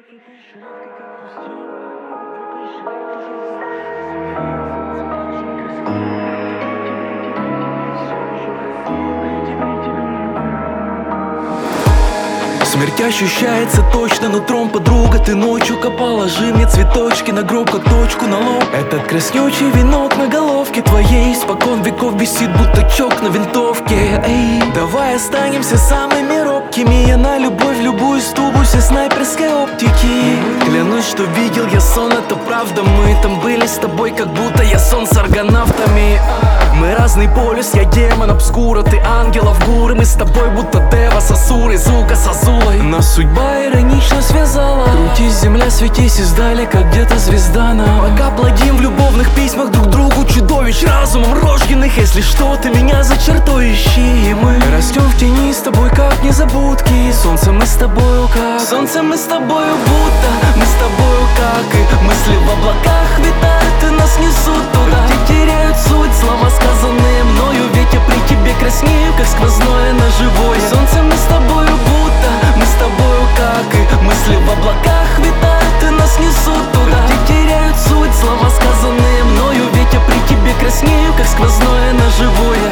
Смерть ощущается точно нутром, подруга. Ты ночью положи мне цветочки на гроб, как точку на лоб. Этот краснючий венок на головке твоей испокон веков висит, будто чок на винтовке. Эй, давай останемся самыми робкими. Я на любовь любую с тубусе снайперской оптики. Клянусь, что видел я сон, это правда. Мы там были с тобой, как будто я сон с аргонавтами. Мы разный полюс, я демон обскура, ты ангелов гуры. Мы с тобой будто Дева с Асурой, Зука с Азулой. Нас судьба иронично связала. Крутись, земля, светись издалека, где-то звезда нам. Пока плодим в любовных письмах друг другу чудовищ разумом рожденных. Если что, ты меня за чертой ищи. И мы растем в тени с тобой, как незабудки. Солнце мы с тобою как, солнце мы с тобою будто. Мы с тобою как, и мысли в облаках витают и нас несут туда, где теряют суть слова, сказанные мною. Ветер при тебе краснею, как сквозное ножевое. Солнце мы с тобою будто, мы с тобою как, и мысли в облаках витают и нас несут туда, где теряют суть слова, сказанные мною. Ветер при тебе краснею, как сквозное ножевое.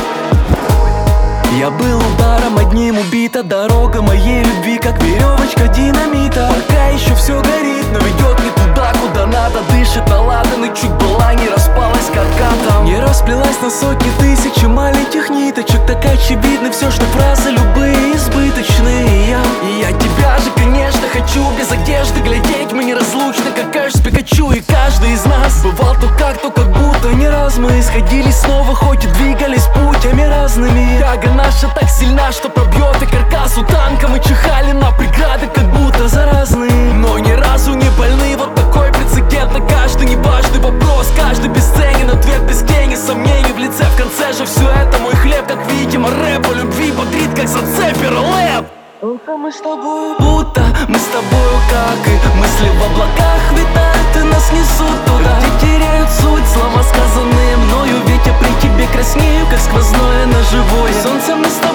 Я был ударом одним убита дорога моей любви, как веревочка динамита. Пока еще все горит, но ведет не туда, куда надо. Дышит наладан и чуть была не распалась каркатом. Не расплелась на сотни тысяч маленьких ниточек. Так очевидно все, что фразы любые избыточные. И я тебя же, конечно, хочу без одежды глядеть. Мы неразлучны, как Эш с Пикачу. И каждый из нас бывал то как будто не раз. Мы исходили снова, хоть и двигались путями разными. Тяга наша так сильна, что пробьет и каркасу танка. Мы чихали на преграды, как будто заразные, но ни разу не больны. Вот такой прецедент на каждый неважный вопрос. Каждый бесценен, ответ без тени сомнений в лице. В конце же все это мой хлеб, как видимо рэп о любви бодрит, как зацепер лэп. Мы с тобою будто, мы с тобою как, и мысли в облаках витают и нас несут туда, где теряют суть слова, сказанные мною. Ветер при тебе краснею, как сквозное ножевое. Солнце мы с тобой